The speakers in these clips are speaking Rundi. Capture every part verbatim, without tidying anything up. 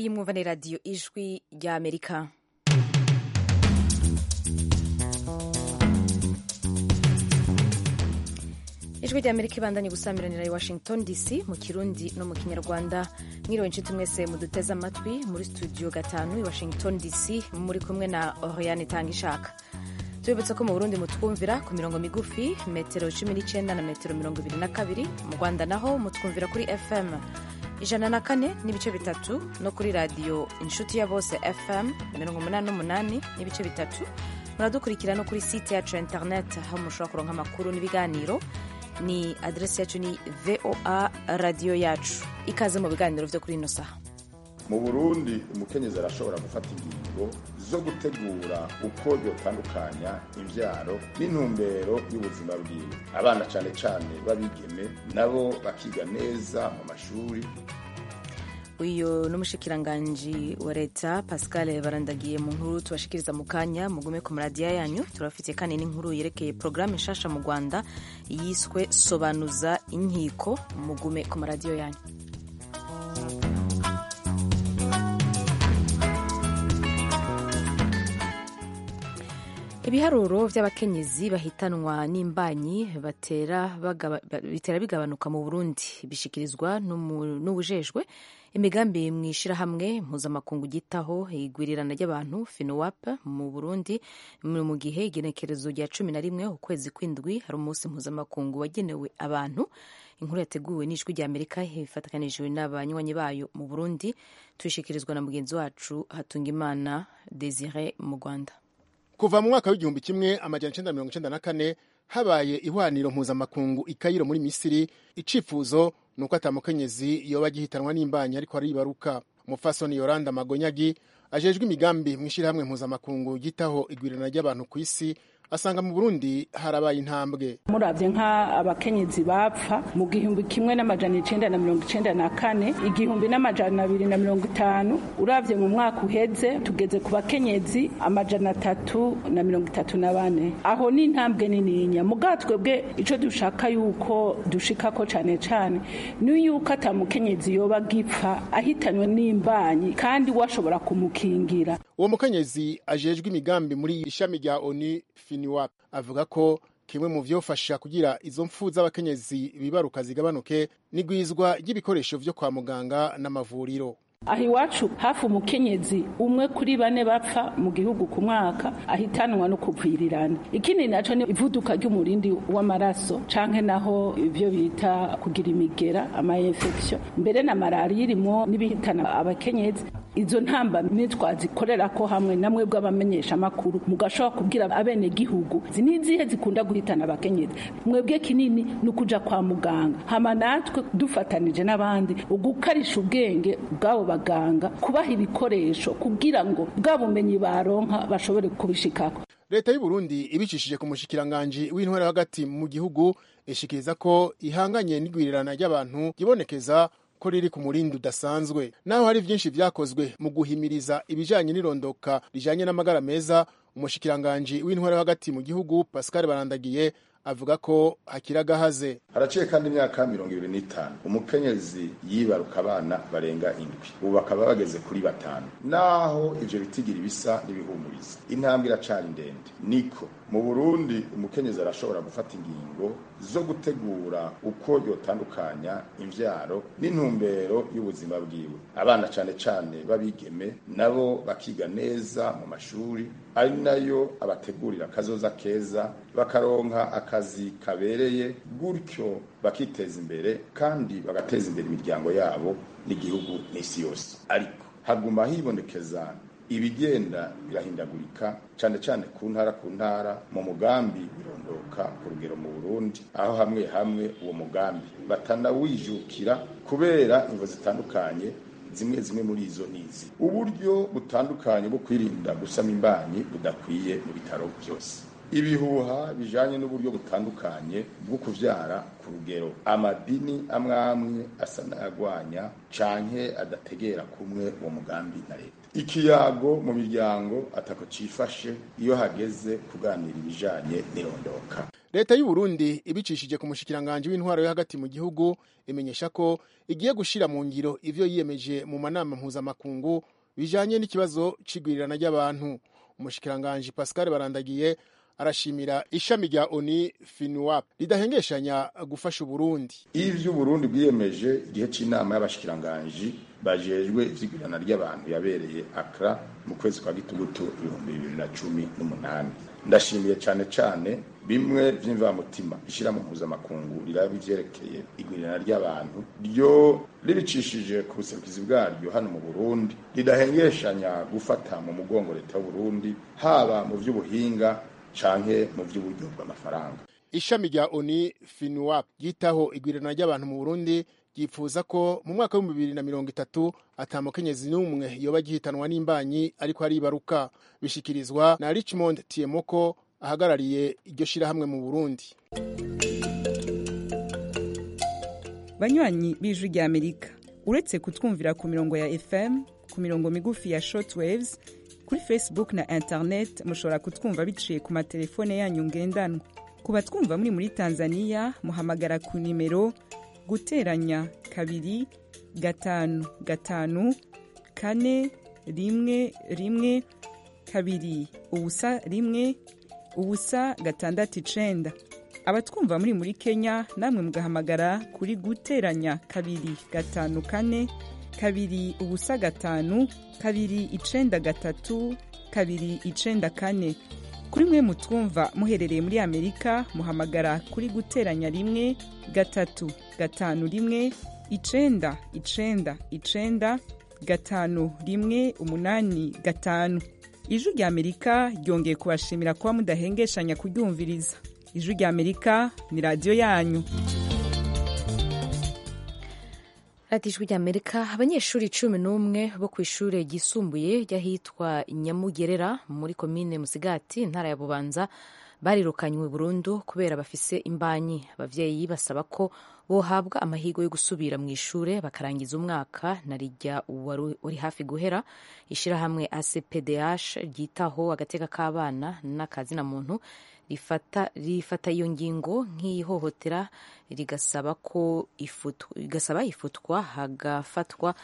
iyi mwumva ni radiyo ijwi rya Amerika. ijwi rya Amerika ibandanye gusamiranira i Washington D C mu Kirundi no mu Kinyarwanda. Mwiriwe inshuti mwese muduteze amatwi muri studio gatanu i Washington D C, muri kumwe na Oriane Tangishaka. Tubibutsa ko mu Burundi mutwumvira ku mirongo migufi metero cumi n'icenda na metero mirongo ibiri na kabiri, mu Rwanda naho mutwumvira kuri F M ijana na kane n'ibice bitatu no kuri radiyo inshuti ya bose F M mirongo umunani n'umunani n'ibice bitatu. Muradukurikira no kuri site yacu ya internet aho mushobora kuronka amakuru n'ibiganiro. Ni adresi yacu ni voa radio yacu. Ikaze mu biganiro vyo kuri ino saha. Mu Burundi umukenyezi arashobora gufata ingingo zo gutegura uko yotandukanya imvyaro n'intumbero y'ubuzima bwiwe. Abana cane cane babigeme nabo bakiga neza mu mashuri. Uyo n'umushikiranganji wa leta Pascal Barandagiye mu nkuru tubashikiriza mu kanya. Mugume ku radio yanyu, turafite kandi n'inkuru yerekeye programme nshasha mu Rwanda yiswe Sobanuza Inkiko. Mugume ku radio yanyu. Ibiharuro vy'abakenyezi bahitanwa n'imbanyi batera bagaba, bitera bigabanuka mu Burundi bishikirizwa n'ubujejwe imigambi mw'ishirahamwe mpuzamakungu gitaho igwirirana ry'abantu FINUAP mu Burundi. Mu gihe igenekerezo rya cumi na rimwe ukwezi kw'indwi hari umunsi mpuzamakungu wagenewe abantu. Inkuru yateguwe n'ijwi rya Amerika ifatakanijwe n'abanywanyi bayo mu Burundi, tuyishikirizwa na mugenzi wacu Hatungimana Desire mu Rwanda. Kuva mu mwaka w'igihumbi kimwe amajana icenda mirongo icenda na kane habaye ihwaniro mpuzamakungu i Kairo muri Misiri. Icifuzo nuko atamukenyezi yoba gihitanwa n'imbanyi ariko aribaruka. Umufasoni Yoranda Magonyagi ajejwe imigambi mw'ishirahamwe mpuzamakungu gitaho igwirirana ry'abantu ku isi asanga mu Burundi harabaye intambwe. Muravye nka abakenyezi bapfa mu gihumbi kimwe n'amajana icenda na mirongo icenda na kane, igihumbi n'amajana abiri na mirongo itanu, uravye mu mwaka uheze tugeze ku bakenyezi amajana atatu na mirongo itatu na bane. Aho ni intambwe nininya. Mugatwe bwe ico dushaka yuko dushikako cane cane ni yuko atamukenyezi yoba gipfa ahitanwe n'imbanyi kandi washobora kumukingira. Uwo mukenyezi ajejwe imigambi muri ishami rya ONU FINUAP avuga ko kimwe mu vyofasha kugira izo mpfu z'abakenyezi bibaruka zigabanuke n'igwizwa ry'ibikoresho vyo kwa muganga n'amavuriro. Aho iwacu hafi umukenyezi umwe kuri bane bapfa mu gihugu ku mwaka ahitanwa no kuvirirana. Ikindi naco ni ivuduka ry'umurindi w'amaraso canke naho ivyo bita kugira imigera ama infection, mbere na malaria irimo n'ibihitana abakenyezi. Izo ntamba nitwazikorera ko hamwe namwe bw'abamenyesha makuru mugashobora kubwira abene gihugu zinizihe zikunda guhitana abakenyezi. Mwebwe kinini nukuja kwa muganga, hama natwe dufatanije n'abandi ugukarisha ubwenge bwabo baganga, kubaha ibikoresho kugira ngo bwabumenyi baronka bashobore kubishikako. Leta y'u Burundi ibicishije ku mushikiranganje w'intwara hagati mu gihugu ishikiriza ko ihanganye n'igwirirana ry'abantu gibonekeza ko riri ku murindi udasanzwe. Naho hari vyinshi vyakozwe mu guhimiriza ibijanye n'irondoka rijanye n'amagara meza, umushikiranganje w'intwara hagati mu gihugu Pascal Barandagiye avuga ko hakiragahaze. Haraciye kandi imyaka mirongo ibiri n'itanu umukenyezi yibaruka abana barenga indwi, ubu bakaba bageze kuri batanu. Naho ivyo bitigira ibisa n'ibihumuriza, intambwe iracari ndende. Niko mu Burundi umukenyezi arashobora gufata ingingo zo gutegura uko yotandukanya imvyaro n'intumbero y'ubuzima bwiwe. Abana cane cane babigeme nabo bakiga neza mu mashuri, ari nayo abategurira kazoza keza, bakaronka akazi kabereye, gutyo bakiteza imbere kandi bagateza imbere imiryango yabo n'igihugu n'isi yose. Ariko haguma hibonekeza ibigenda birahindagurika cane cane ku ntara ku ntara mu mugambi birondoka ku rugero mu Burundi, aho hamwe hamwe uwo mugambi batanawijukira kubera imvo zitandukanye. Zimwe zimwe muri izo nizi uburyo butandukanye bwo kwirinda gusama imbanyi budakwiye mu bitaro byose, ibihuha bijanye n'uburyo butandukanye bwo kuvyara ku rugero, amadini amwe amwe asa n'ayagwanya canke adategera kumwe uwo mugambi na leta. Ikiyago mu miryango atako cifashe iyo hageze kuganira ibijanye n'irondoka. leta y'u Burundi ibicishije ku mushikiranganje w'intwaro yo hagati mu gihugu imenyesha ko igiye gushira mu ngiro ivyo yiyemeje mu manama mpuzamakungu bijanye n'ikibazo c'igwirirana ry'abantu. Umushikiranganje Pascal Barandagiye arashimira ishami rya O N U FINUAP ridahengeshanya gufasha Uburundi. Ivyo Uburundi bwiyemeje igihe c'inama y'abashikiranganje bajejwe ivyigirana ry'abantu yabereye Accra mu kwezi kwa gitugutu ibihumbi bibiri na cumi n'umunani. Ndashimiye cane cane bimwe vy'imvamutima ishira mu mpuzamakungu riraba ivyerekeye igwirirana ry'abantu ryo ribicishije ku buserukizi bwaryo hano mu Burundi ridahengeshanya gufata mu mugongo leta y'u Burundi haba mu vy'ubuhinga canke mu vy'uburyo bw'amafaranga. Ishami rya O N U FINUAP yitaho igwirirana ry'abantu mu Burundi yifuza ko mu mwaka wa bibiri na mirongo itatu atamukenyezi n'umwe yoba gihitanwa n'imbanyi ariko aribaruka. Bishikirizwa na Richmond Tiemoko ahagarariye iryo shirahamwe mu Burundi. Banywanyi b'Ijwi rya Amerika, uretse kutwumvira ku mirongo ya F M, ku mirongo migufi ya shortwaves, kuri Facebook na internet mushobora kutwumva biciye ku matelefone yanyu ngendanwa. Ku batwumva muri muri Tanzania muhamagara ku nimero guteranya kabiri gatanu gatanu kane rimwe rimwe kabiri ubusa rimwe ubusa gatandatu icenda. Abatwumva muri muri Kenya namwe mugahamagara kuri guteranya kabiri gatanu kane kabiri ubusa gatanu kabiri icenda gatatu kabiri icenda kane. Kuri mwe mutwumva muherereye muri Amerika muhamagara kuri guteranya rimwe gatatu gatanu rimwe icenda icenda icenda gatanu rimwe umunani gatanu. Ijwi rya Amerika ryongeye kubashimira kuba mudahengeshanya kuryumviriza. Ijwi rya Amerika ni radio yanyu. Ati Ijwi rya Amerika, abanyeshuri cumi n'umwe bo kw'ishure ryisumbuye ryahitwa Nyamugerera muri komine Musigati intara ya Bubanza barirukanywe burundu kubera bafise imbanyi. Abavyeyi basaba ko bohabwa amahirwe yo gusubira mu ishure bakarangiza umwaka narijya uri hafi guhera. Ishirahamwe A C P D H ryitaho agateka k'abana n'akazi na muntu rifata rifata iyo ngingo nk'ihohotera rigasaba ko ifutwa igasaba ifutwa hagafatwa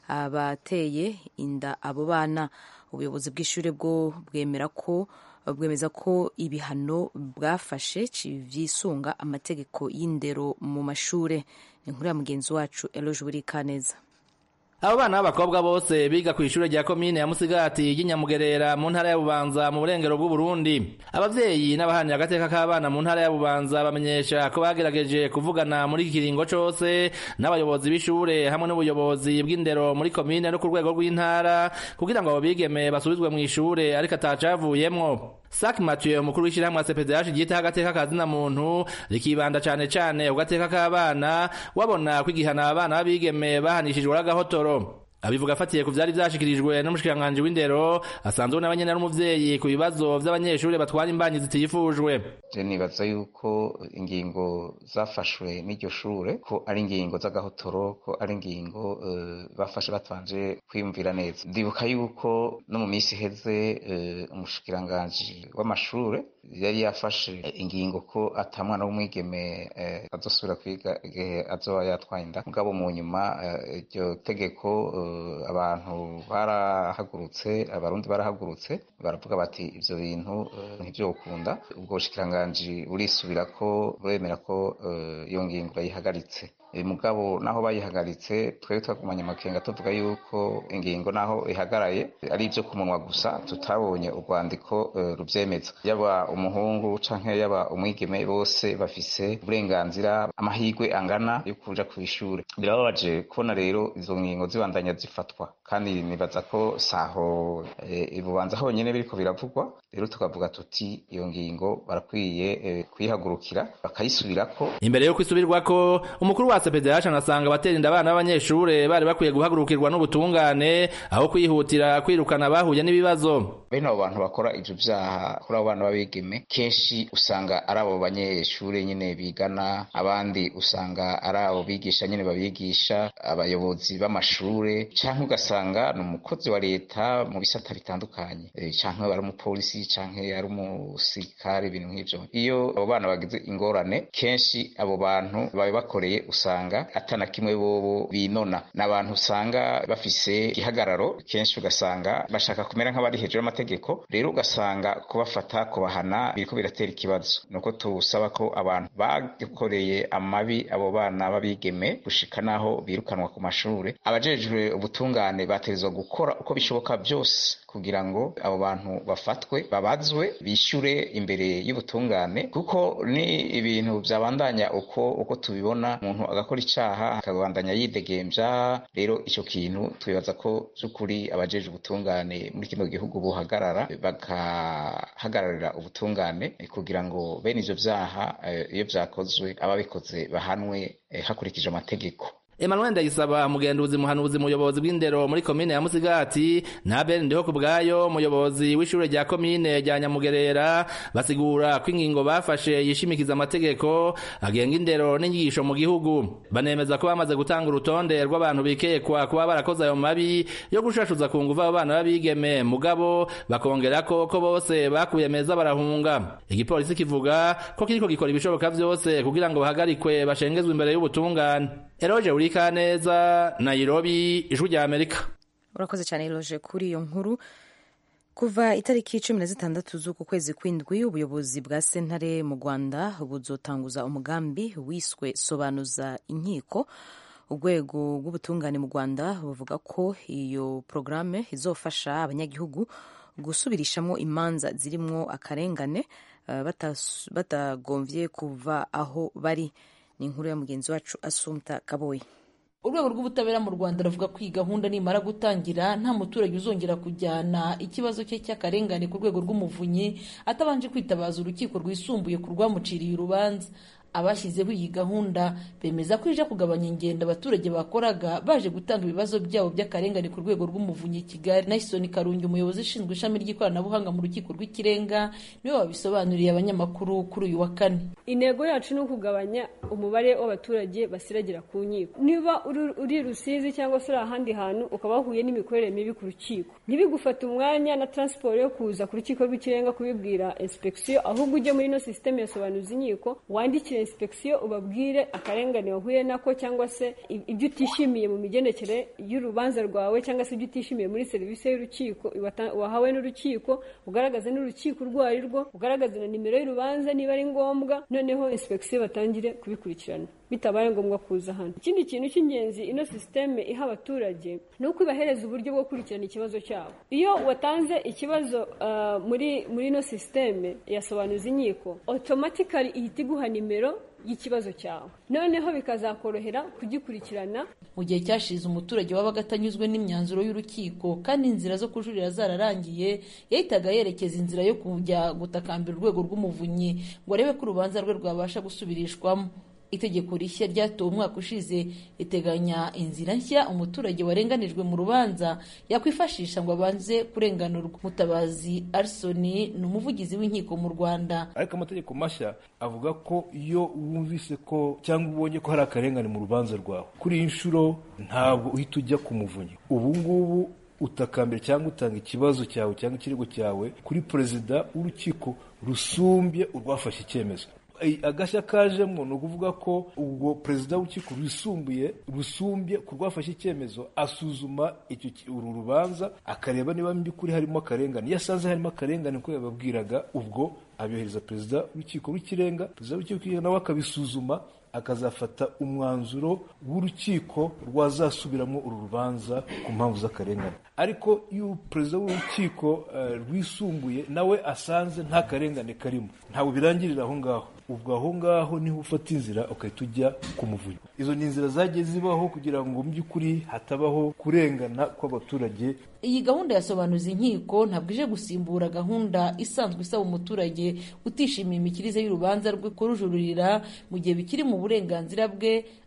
abateye inda abo bana. Ubuyobozi bw'ishure bwo bwemera ko bwemeza ko ibihano bwafashe vyisunga amategeko y'indero mu mashure. Inkuru ya mugenzi wacu Eloge Burikaneza. Abo bana b'abakobwa bose biga ku ishure rya komine ya Musigati y'Inyamugerera mu ntara ya Bubanza mu burengero bw'u Burundi. Abavyeyi n'abahanyi agateka k'abana mu ntara ya Bubanza bamenyesha ko bagerageje kuvugana muri iki kiringo cose n'abayobozi b'ishure hamwe n'ubuyobozi bw'indero muri komine no ku rwego rw'intara kugira ngo abo bigeme basubizwe mu ishure ariko atacavuyemwo. Sak Mathieu umukuru w'ishirahamwe C P D H ryitaho agateka k'azina muntu rikibanda cane cane ugateka k'abana wabona kwigihana abana b'abigeme bahanishijwe n'agahotoro. Abivuga afatiye ku vyari vyashikirijwe n'umushikiranganje w'indero asanzwe n'abanyene n'umuvyeyi ku bibazo vy'abanyeshuri batwara imbanyi zitifujwe. Je nibaza yuko ingingo zafashwe n'iryo shure ko ari ingingo z'agahotoro, ko ari ingingo uh, bafashe batwanje kwiyumvira neza. Ndibuka yuko no mu misi heze uh, umushikiranganje w'amashure yari yafashe ingingo ko atamwana w'umwigeme uh, azosubira kwiga igihe azoba yatwaye inda. Mugabo mu nyuma iryo uh, tegeko uh, abantu barahagurutse, abarundi barahagurutse baravuga bati ivyo bintu ntivyokunda. Ubwo bushikiranganje burisubira ko buremera ko iyo ngingo bayihagaritse. Mugabo naho bayihagaritse twebwe twagumanye amakenga tuvuga yuko ingingo naho ihagaraye ari ivyo kumunwa gusa, tutabonye urwandiko ruvyemeza. Yaba umuhungu canke yaba umwigeme bose bafise uburenganzira amahirwe angana yo kuja kw'ishure. Birababaje kubona rero izo ngingo zibandanya zifatwa kandi nibaza ko saho e, Bubanza honyene biriko biravugwa. Rero tukavuga tuti iyo ngingo barakwiye e, kuyihagurukira bakayisubirako. Imbere yo kwisubirwako umukuru wa C P D H anasanga abatera inda abana b'abanyeshure bari bakwiye guhagurukirwa n'ubutungane aho kwihutira kwirukana bahuye n'ibibazo. Bene abo bantu bakora ivyo vyaha kuri abo bana babigeme kenshi usanga ari abo banyeshure nyene bigana, abandi usanga ari abo bigisha nyene babigisha, abayobozi b'amashure, canke ugasanga ni umukozi wa leta mu bisata bitandukanye, e, canke ari umupolisi canke ari umusirikare, ibintu nk'ivyo. Iyo abo bana bagize ingorane kenshi abo bantu babibakoreye usanga atana kimwe bobo binona, n'abantu usanga bafise igihagararo, kenshi ugasanga bashaka kumera nk'abari hejuru y'amategeko, rero ugasanga kubafata kubahana biriko biratera ikibazo. Nuko tusaba ko abantu bakoreye amabi abo bana babigeme gushika naho birukanwa ku mashure, abajejwe ubutungane bategerezwa gukora uko bishoboka byose kugira ngo abo bantu bafatwe, babazwe, bishyure imbere y'ubutungane, kuko ni ibintu byabandanya uko uko tubibona, umuntu agakora icaha akabandanya yidegembya. Rero icyo kintu twibaza ko by'ukuri abajeje ubutungane muri kino gihugu buhagarara bakahagararira ubutungane kugira ngo bene ivyo vyaha iyo vyakozwe ababikoze bahanwe hakurikije amategeko. Emmanuel Ndayisaba, mugenduzi muhanuzi muyobozi bw'indero muri komine ya Musigati, na Ben Ndiho kubwayo muyobozi w'ishure rya komine rya Nyamugerera, basigura ko ingingo bafashe yishimikiza amategeko agenga indero n'inyigisho mu gihugu. Banemeza ko bamaze gutanga urutonde rw'abantu bikekwa kuba barakoze ayo mabi yo gushashuza ku nguvu abana babigeme, mugabo bakongera ko ko bose bakuye meza barahunga. Igipolisi kivuga ko kiriko gikora ibishoboka vyose kugira ngo bahagarikwe bashengezwe imbere y'ubutungane. Eroje Urikaneza, Nairobi, Ijwi rya Amerika. Urakoze cyane Eroje kuri iyo nkuru. Kuva itariki cumi na zitandatu z'uku kwezi kw'indwi, ubuyobozi bwa sentare mu Rwanda buzotanguza umugambi wiswe Sobanuza Inkiko. Urwego rw'ubutungane mu Rwanda buvuga ko iyo programme izofasha abanyagihugu gusubirishamo imanza zirimwo akarengane uh, batagomvye kuva aho bari. Ni inkuru ya mugenzi wacu Asumta Kaboyi. Urwego rw'ubutabera mu Rwanda ruvuga ko iyi gahunda nimara gutangira nta muturage uzongera kujyana ikibazo cye cy'akarengane ku rwego rw'umuvunyi atabanje kwitabaza urukiko rwisumbuye ku rwamuciriye urubanza. Abashyizeho iyi gahunda bemeza ko ije kugabanya ingendo abaturage bakoraga baje gutanga ibibazo byabo by'akarengane ku rwego rw'umuvunyi Kigali. Naisoni Karungi, umuyobozi ushinzwe ishami ry'ikoranabuhanga mu rukiko rw'ikirenga, niwe wabisobanuriye abanyamakuru kuri uyu wa kane. Intego yacu ni ukugabanya umubare w'abaturage basiragira ku nkiko. Niba uri Rusizi cyangwa se ahandi hantu ukaba wahuye n'imikorere mibi ku rukiko, ntibigufata umwanya na transport yo kuza ku rukiko rw'ikirenga kubibwira inspection, ahubwo ujye muri no system ya Sobanuza Inkiko wandikire inspection ubabwire akarengane wahuye nako cyangwa se ibyo utishimiye mu migendekere y'urubanza rwawe cyangwa se ibyo utishimiye muri serivisi y'urukiko wahawe n'urukiko, ugaragaze n'urukiko rwari rwo, ugaragaze na nimero y'urubanza niba ari ngombwa, noneho inspection batangire kubikurikirana bitabaye ngombwa kuza hano. Ikindi kintu cy'ingenzi ino systeme iha abaturage ni uko ibahereza uburyo bwo gukurikirana ikibazo cyabo. Iyo watanze ikibazo uh, muri muri ino systeme yasobanuza inkiko, automatically ihita iguha nimero y'ikibazo cyawe, noneho bikazakorohera kugikurikirana. Mu gihe cyashize umuturage wabaga atanyuzwe n'imyanzuro y'urukiko kandi inzira zo kujurira zararangiye, yahitaga yerekeza inzira yo kujya gutakambira urwego rw'umuvunyi ngo arebe ko urubanza rwe rwabasha gusubirishwamo. Itegeko rishya ryatowe umwaka ushize riteganya inzira nshya umuturage warenganijwe mu rubanza yakwifashisha ngo abanze kurenganurwa. Mutabazi Arsoni ni umuvugizi w'inkiko mu Rwanda. Ariko amategeko mashya avuga ko iyo wumvise ko cyangwa ubonye ko hari akarengane mu rubanza rwawe, kuri iyi nshuro ntabwo uhita ujya ku muvunyi. Ubu ngubu utakambira cyangwa utanga ikibazo cyawe cyangwa ikirego cyawe kuri perezida w'urukiko rusumbye urwafashe icyemezo. Agashya kajemo ni ukuvuga ko ubwo perezida w'urukiko rwisumbuye rusumbye ku rwafashe icyemezo asuzuma icyo uru rubanza akareba niba by'ukuri harimo akarengane. Iyo asanze harimo akarengane ko yababwiraga, ubwo abyohereza perezida w'urukiko rw'ikirenga, perezida w'urukiko rw'ikirenga nawe akabisuzuma akazafata umwanzuro w'urukiko rwazasubiramo uru rubanza ku mpamvu z'akarengane. Ariko iyo perezida w'urukiko uh, rwisumbuye nawe asanze nta karengane karimo, ntabwo birangirira aho ngaho. Ubwo aho ngaho niho ufata inzira ukahita ujya ku muvunyi. Izo ni inzira zagiye zibaho kugira ngo mu by'ukuri hatabaho kurengana kw'abaturage. Iyi gahunda yasobanuza inkiko ntabwo ije gusimbura gahunda isanzwe isaba umuturage utishimiye imikirize y'urubanza rwe kurujurira mu gihe bikiri mu burenganzira bwe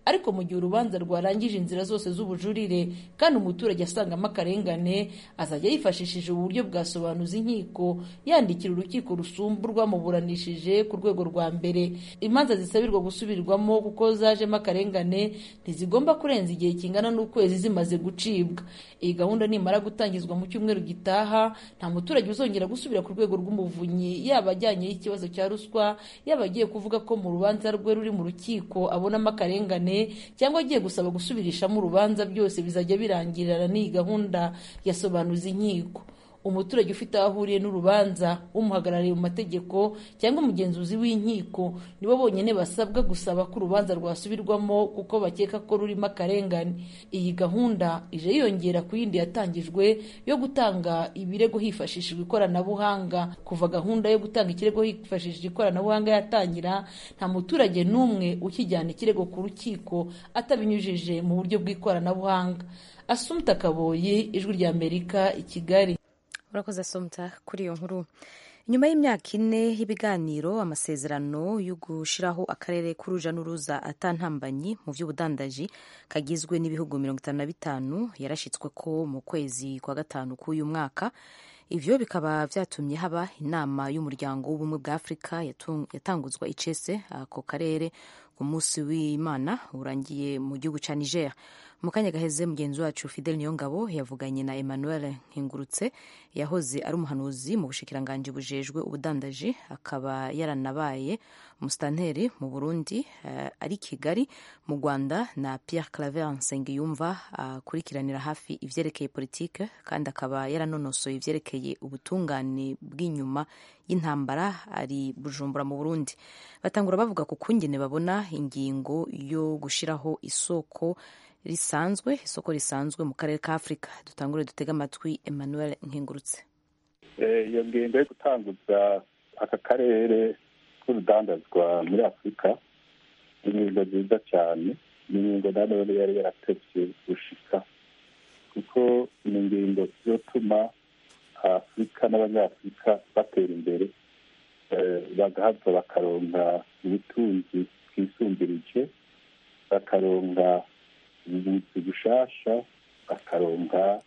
ariko mu gihe urubanza rwarangije inzira zose z'ubujurire kandi umuturage asangamo akarengane azajya yifashishije uburyo bwasobanuza inkiko yandikira urukiko rusumba rwamuburanishije ku rwego rwa mbere. Imanza zisabirwa gusubirwamo kuko zajemo akarengane ntizigomba kurenza igihe kingana n'ukwezi zimaze gucibwa. Iyi gahunda nimara gutangizwa mu cyumweru gitaha nta muturage uzongera gusubira ku rwego rw'umuvunyi yaba ajyanyeho ikibazo cya ruswa, yaba agiye kuvuga ko mu rubanza rwe ruri mu rukiko abonamo akarengane cyangwa agiye gusaba gusubirishamo urubanza. Byose bizajya birangirana n'iyi gahunda yasobanuza inkiko. Umuturage ufite aho ahuriye n'urubanza, umuhagarariye mu mategeko cyangwa umugenzuzi w'inkiko nibo bonyine basabwa gusaba ko urubanza rwasubirwamo kuko bakeka ko rurimo akarengane. Iyi gahunda ije yiyongera ku yindi yatangijwe yo gutanga ibirego hifashishijwe ikoranabuhanga. Kuva gahunda yo gutanga ikirego hifashishijwe ikoranabuhanga yatangira, nta muturage n'umwe ukijyana ikirego ku rukiko atabinyujije mu buryo bw'ikoranabuhanga. Assumpta Kaboyi, Ijwi ry'Amerika, i Kigali. Urakoze Assumpta kuri iyo nkuru. Nyuma y'imyaka ine y'ibiganiro, amasezerano yo gushiraho akarere k'uruja n'uruza atantambanyi mu by'ubudandaji kagizwe n'ibihugu mirongo itanu na bitanu yarashitswe ko mu kwezi kwa gatanu k'uyu mwaka. Ivyo bikaba vyatumye haba inama y'umuryango w'ubumwe bwa Afrika yatanguzwa icese ako karere ku munsi w'Imana urangiye mu gihugu ca Niger. Mu kanya gaheze mugenzi wacu Fidel Niyongabo yavuganye na Emmanuel Nkingurutse yahoze ari umuhanuzi mu bushikiranganje bujejwe ubudandaji, akaba yaranabaye musitanteri mu Burundi, uh, ari Kigali mu Rwanda, na Pierre Claver Nsengiyumva akurikiranira uh, hafi ivyerekeye politike kandi akaba yaranonosoye ivyerekeye ubutungane bw'inyuma y'intambara, ari Bujumbura mu Burundi. Batangura bavuga ku kungene babona ingingo yo gushiraho isoko risanzwe isoko risanzwe mu karere ka Afrika. Dutangure dutega amatwi Emmanuel Nkingurutse. Iyo ngingo yo gutanguza aka karere k'urudandazwa muri Afrika ni ingingo nziza cyane, ni ingingo nanone yari yaratevye gushika kuko ni ingingo zotuma Afrika n'abanyafurika batera imbere, bagahava bakaronka ubutunzi bwisumbirije, bakaronka ubuzi bushasha, bakaronka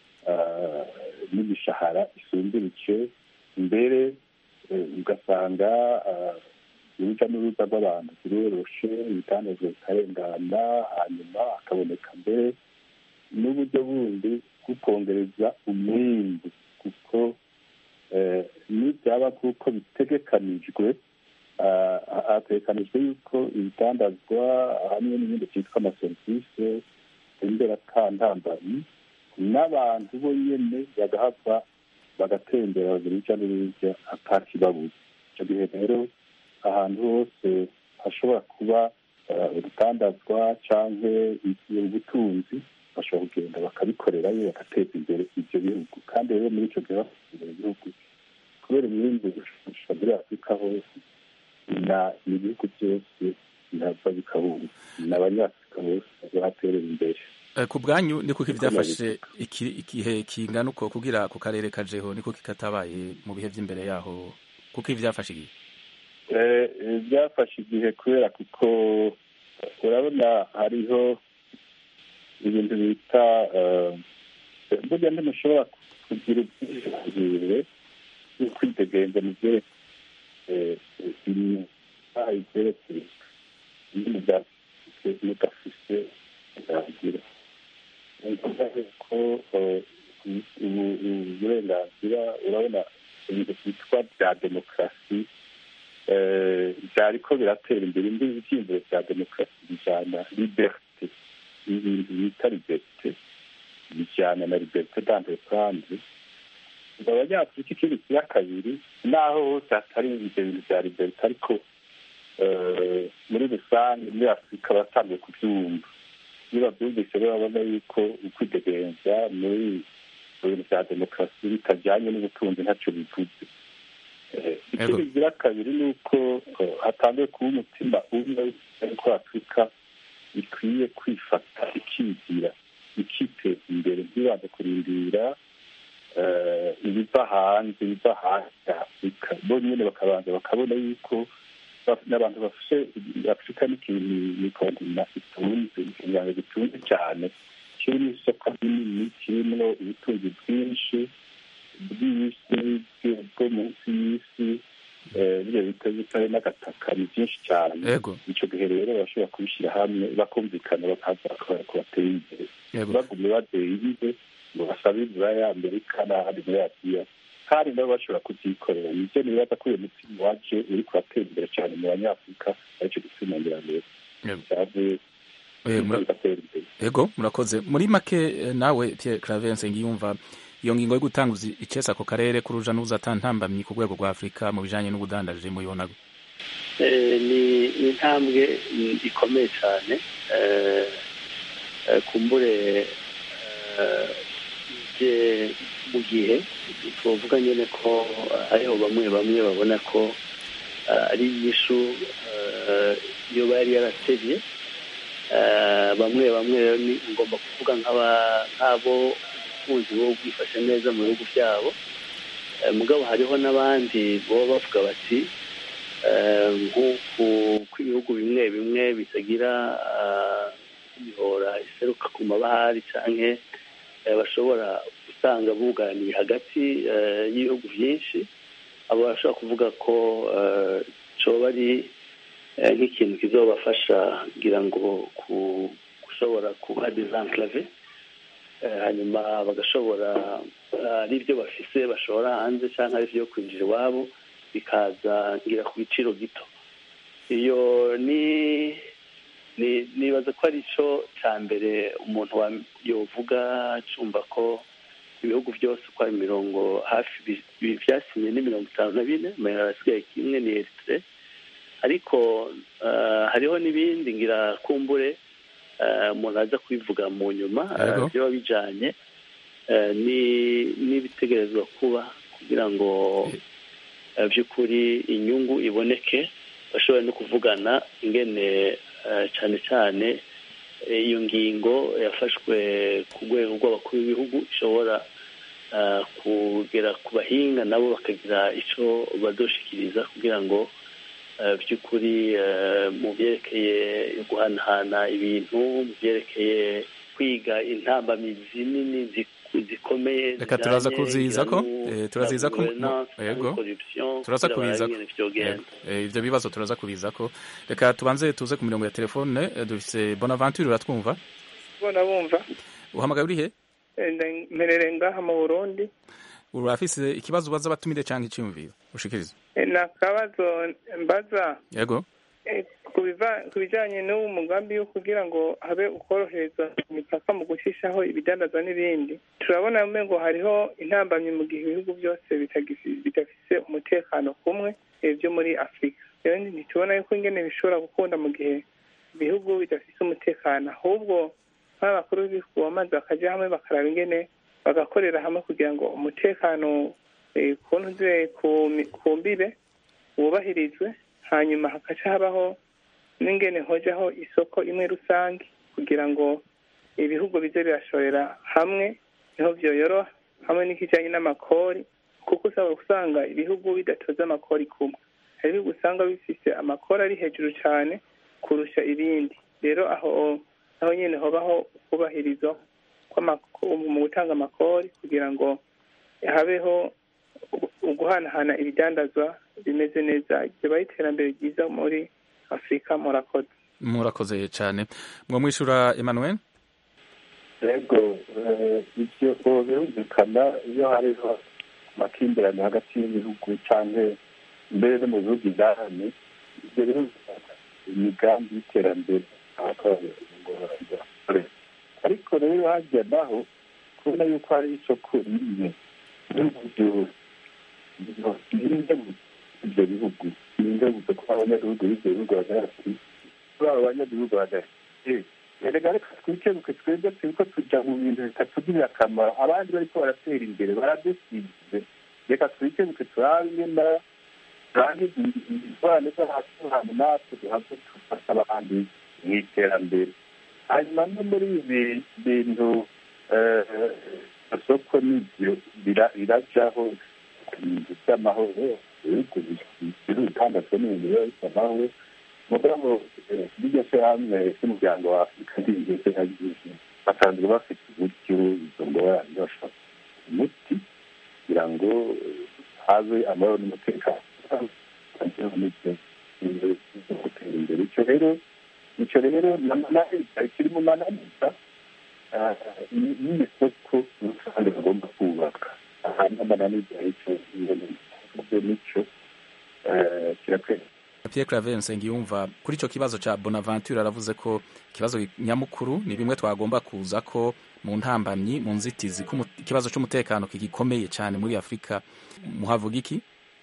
n'imishahara isumbirije, mbere ugasanga uruja n'uruza rw'abantu biroroshe, ibitandazwa bikarengana, hanyuma hakaboneka mbere n'uburyo bundi bwo kongereza umwimbu, kuko nibyaba kuko bitegekanijwe, hategekanijwe yuko ibitandazwa hamwe n'ibindi byitwa amaserivisi imbera kantambari n'abantu bo nyene bagahava bagatembera babiri uruja n'uruza atakibabuza. Icyo gihe rero ahantu hose hashobora kuba urutandazwa canke ubutunzi bashobora kugenda bakabikorerayo bagateza imbere ivyo bihugu. Kandi rero muri ico gihe bafite ibihugu kubera imyimbu gushusha muri Afrika hose na ibihugu byose nava bikabunga n'abanyafurika bose baterera imbere. Ku bwanyu ni kuko ivyafashe igihe kingana uko kugira ku karere kajeho, niko kikatabaye mu bihe vy'imbere yaho, kuko ivyafashe igihe byafashe igihe kubera kuko urabona hariho ibintu bita burya ntimushobora kugira ubwisanzure bwo kwidegenza mu vyerekeye ivyerekeye ibintu vya mudafise uburenganzira. Ni ngombwa ko uburenganzira, urabona ibintu vyitwa vya demokarasi vyariko biratera imbere, indi ivyiyumviro vya demokarasi bijana liberté, ibintu bita liberté bijana na liberté d'entreprendre. Abanyafurika ikindi kiya kabiri, naho hose hatari ivyo bintu vya liberté, ariko muri rusange muri Afurika batangiye kuvyumva. Iyo bavyumvise babona yuko ukwidegenza muri bintu vya demokarasi bitajanye n'ubutunzi ntaco bivuze. Ikindi kigira kabiri ni uko hatangiye kuba umutima umwe ariko Afurika ikwiye kwifata ikigira ikiteza imbere, ntibanze kurindira ibiva hanze ibiva hanze ya Afurika. Bo nyene bakabanza bakabona yuko n'abantu bafite afurika n'ikintu ni kontina itunze ikinyarwanda gitunze cyane kirimo isoko rinini kirimo ubutunzi bwinshi bw'isi bwo munsi y'isi ibyo bita bitari n'agataka ni byinshi cyane icyo gihe rero bashobora kubishyira hamwe bakumvikana bakaza kubatera imbere bagumye bateye imbere ngo basabe inzira y'amerika n'ahandi muri asiya kandi nabo bashobora kubyikorera nibyo nibaza ko uyu mutima waje uri kuratera imbere cyane mu banyafurika aricyo gituma ngira mbere yego murakoze muri make nawe Pierre Claver Nsengiyumva iyo ngingo yo gutanguza icesa ako karere k'uruja n'uruza atantambamye ku rwego rwa Afurika mu bijanye n'ubudandaje mubibona ni intambwe ikomeye cyane kumbure mu gihe tuvuga nyine ko hariho bamwe bamwe babona ko ari inyishu iyo bari yaratevye bamwe bamwe ni ngomba kuvuga nk'abo ubukunzi bwo bwifashe neza mu bihugu byabo mugabo hariho n'abandi baba bavuga bati nk'uku kw'ibihugu bimwe bimwe bitagira imihora iseruka ku mabahari canke bashobora gusanga buganiye hagati y'ibihugu byinshi abo bashobora kuvuga ko coba ari nk'ikintu kizobafasha kugira ngo gushobora kuba desenclave hanyuma bagashobora ari byo bafise bashobora hanze cyangwa ari byo kwinjira iwabo bikaza ngira ku biciro gito iyo ni nibaza ko ari cyo cya mbere umuntu yovuga cumva ko ibihugu byose uko ari mirongo hafi byasinye ni mirongo itanu na bine hasigaye kimwe ni Eritrea ariko hariho n'ibindi ngira kumbure umuntu aza kubivuga mu nyuma byaba bijanye n'ibitegerezwa kuba kugira ngo by'ukuri inyungu iboneke bashobora no kuvugana ingene cyane cyane iyo ngingo yafashwe ku rwego rw'abakuru b'ibihugu ishobora kugera ku bahinga nabo bakagira icyo badoshikiriza kugira ngo by'ukuri mu byerekeye guhanahana ibintu mu byerekeye kwiga intambamizi nini zikomeye reka turaza kuziza ko turaziza ko yego turaza kubiza ko ibyo bibazo turaza kubiza ko reka tubanze tuze ku mirongo ya telefone dufise Bonaventure uratwumva bona bumva uhamagaye uri he mperere ngaha mu Burundi urafise ikibazo baza batumire cyangwa icyumviro ushikiriza nakabazo mbaza yego ku bijyanye n'uwo mugambi wo kugira ngo habe ukorohereza imipaka mu gushishaho ibidandaza n'ibindi turabona ngo hariho intambamyi mu gihe ibihugu byose bidafise umutekano kumwe byo muri afurika rero ntitubona yuko ingene bishobora gukunda mu gihe ibihugu bidafise umutekano ahubwo nk'abakuru b'ibihugu bamaze bakajya hamwe bakaraba ingene bagakorera hamwe kugira ngo umutekano kuntuze ku mbibe wubahirizwe hanyuma hakaca habaho n'ingene hojaho isoko imwe rusange kugira ngo ibihugu bize birashorera hamwe niho vyoyoroha hamwe n'ikijanye n'amakori kuko usaba usanga ibihugu bidatoza amakori kumwe hari ibihugu usanga bifise amakori ari hejuru cyane kurusha ibindi rero aho aho nyene hobaho kubahirizo mu gutanga amakori kugira ngo habeho uguhanahana ibidandazwa bimeze neza byaba iterambere ryiza muri afurika murakoze murakoze cyane mwo mwishura Emmanuel yego ibyo birumvikana iyo hariho amakimbirane hagati y'ibihugu cyangwa mbere no mu bihugu indani ibyo rero imigambi y'iterambere ariko rero hajya naho kubona yuko hari isoko rimwe n'uburyo ibyo bihugu ninde gusa ko abanyagihugu b'ibyo bihugu hagati kuri abo banyagihugu hagati erega reka twikebuke twebwe turiko tuja mu bintu bitatugirira akamaro abandi bariko baratera imbere baradusize reka twikebuke turabe ingene turabe ingorane zo hasi hantu natwe duhave dufasha abandi mu iterambere hanyuma no muri ibi bintu isoko n'ibyo birajaho ibintu by'amahoro ibiro bitandatu n'ibintu biba bisa nawe mugabo iryo shyirahamwe ry'umuryango wa afurika ry'iryo shyirahamwe basanzwe bafite uburyo izo ngorane bashaka umuti kugira ngo habe amahoro n'umutekano gutera imbere icyo rero icyo rero n'amananiza kiri mu mananiza n'isoko rusange bagomba kubaka ahantu amananiza icyo nicyo kirakwiye. Pierre Claver Nsengiyumva kuri ico kibazo ca Bonaventure aravuze ko ikibazo nyamukuru ni bimwe twagomba kuza ko mu ntambamyi mu nzitizi ikibazo c'umutekano kigikomeye cyane muri Afrika muhavuga iki?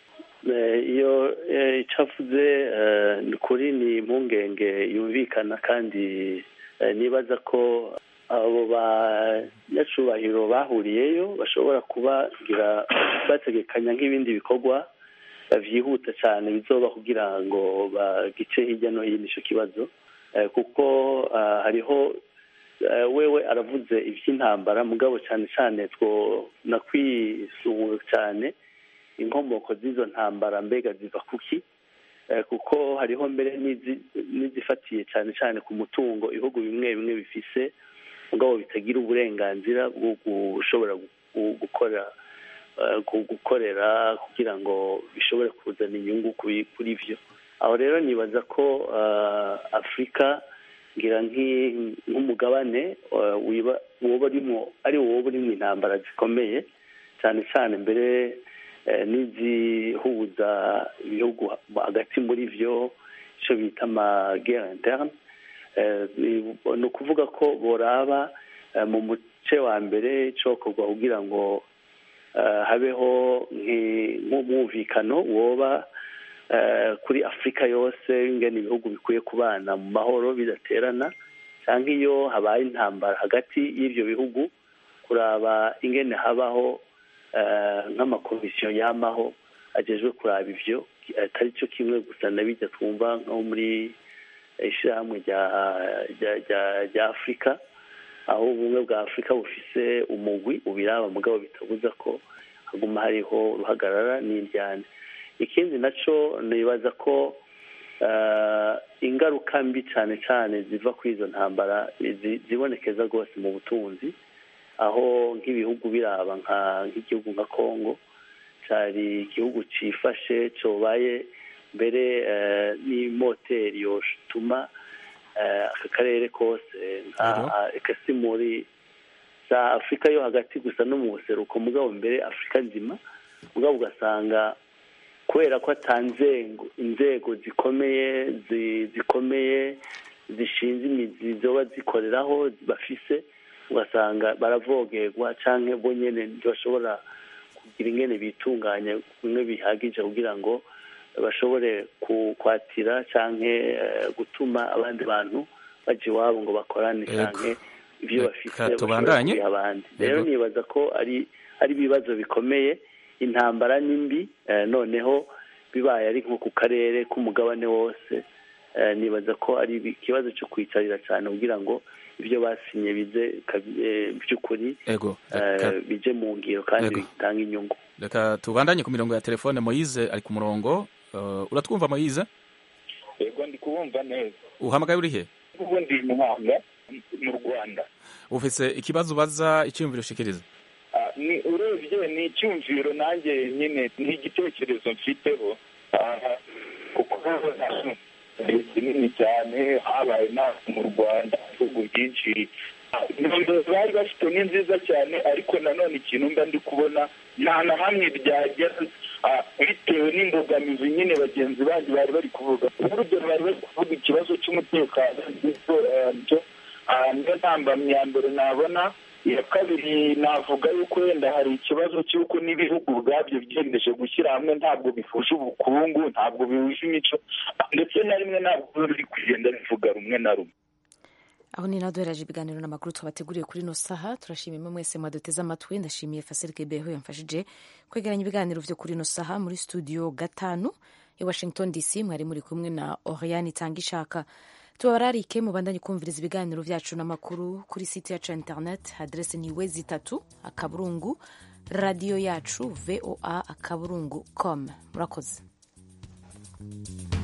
Iyo icavuze ni kuri ni impungenge yumvikana kandi nibaza ko abo banyacubahiro bahuriyeyo bashobora kubagira bategekanya nk'ibindi bikorwa byihuta cyane bizoba kugira ngo bagice hirya no hino icyo kibazo kuko hariho wewe aravuze iby'intambara mugabo cyane cyane two nakwisungura cyane inkomoko z'izo ntambara mbega ziva kuki kuko hariho mbere n'izifatiye cyane cyane ku mutungo ibihugu bimwe bimwe bifise mugabo bitagira uburenganzira bwo gushobora gukora gukorera kugira ngo bishobore kuzana inyungu kuri byo. Aho rero nibaza ko Afurika ngira nk'umugabane woba urimo ari woba urimo intambara zikomeye cyane cyane mbere n'izihuza ibihugu hagati muri byo icyo bita amagere interne. Ni ukuvuga ko boraba mu muce wa mbere cokorwa kugira ngo habeho nk'umwumvikano woba kuri Afurika yose ingene ibihugu bikwiye kubana mu mahoro bidaterana cyangwa iyo habaye intambara hagati y'ibyo bihugu kuraba ingene habaho nk'amakomisiyo yamaho agejwe kuraba ibyo atari cyo kimwe gusa nabijya twumva nko muri ishyirahamwe rya Afurika aho ubumwe bwa Afurika bufise umugwi ubiraba mugabo bitabuza ko haguma hariho uruhagarara n'indyane. Ikindi naco nibaza ko ingaruka mbi cyane cyane ziva kuri izo ntambara zibonekeza rwose mu butunzi aho nk'ibihugu biraba nk'igihugu nka Congo cyari igihugu cifashe cobaye mbere n'imoteri yotuma aka karere kose ekasi muri za Afurika yo hagati gusa no mu buseruko mugabo mbere Afurika nzima mugabo ugasanga kubera ko atanze inzego zikomeye zikomeye zishinze imizi zoba zikoreraho bafise ugasanga baravogerwa canke bo nyene ntibashobora kugira ingene bitunganya bimwe bihagije kugira ngo bashobore kwatira canke gutuma abandi bantu baje iwabo ngo bakorane canke ibyo bafite tubandanye abandi. Rero nibaza ko ari ari ibibazo bikomeye intambara nimbi noneho bibaye ari nko ku karere k'umugabane wose nibaza ko ari ikibazo cyo kwicarira cyane kugira ngo ibyo basinye bize by'ukuri bije mu ngiro kandi bitanga inyungu. Reka tubandanye ku mirongo ya telefone. Moise ari ku murongo. Uratwumva Moise? Yego ndi kubumva neza. Uhamagaye uri he? Ubu ndi Muhanga mu Rwanda. Ufise ikibazo ubaza icyumviro ushikiriza? Ni urebye ni icyumviro nanjye nyine ni igitekerezo mfiteho kuko ni kinini cyane habaye naho mu Rwanda ibihugu byinshi bari bafite ni nziza cyane ariko nanone ikintu mba ndi kubona nta na hamwe byagera bitewe n'imbogamizi nyine bagenzi banjye bari bari kuvuga urugero bari bari kuvuga ikibazo cy'umutekano niyo ntambamyi ya mbere nabona. Iya kabiri navuga yuko wenda hari ikibazo cy'uko n'ibihugu ubwabyo byiyemeje gushyira hamwe ntabwo bifuje ubukungu ntabwo bihuje imico ndetse na rimwe ntabwo biri kugenda bivuga rumwe na rumwe. Aho ni naduhereje ibiganiro n'amakuru twabateguriye kuri no saha. Turashimiye mwese mwaduteze amatwi. Ndashimiye Fasil Kebeho yamfashije kwegeranya ibiganiro vyo kuri no saha muri studio gatanu i Washington D C. Mwari muri kumwe na Oriane Tangishaka. Tubararike mubandanye kumviriza ibiganiro vyacu n'amakuru kuri site yacu internet. Adresse ni wezi tatu akaburungu radiyo yacu voa akaburungu com. murakoze.